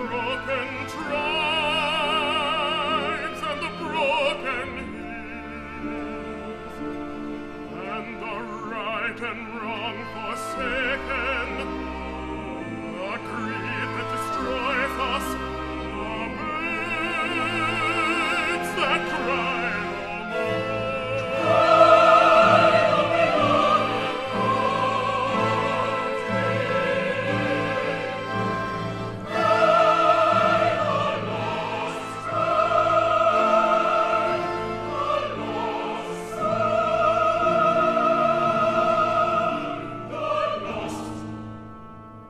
broken tribes and the broken hills, and the right and wrong forsaken, the greed that destroys us, the birds that cry.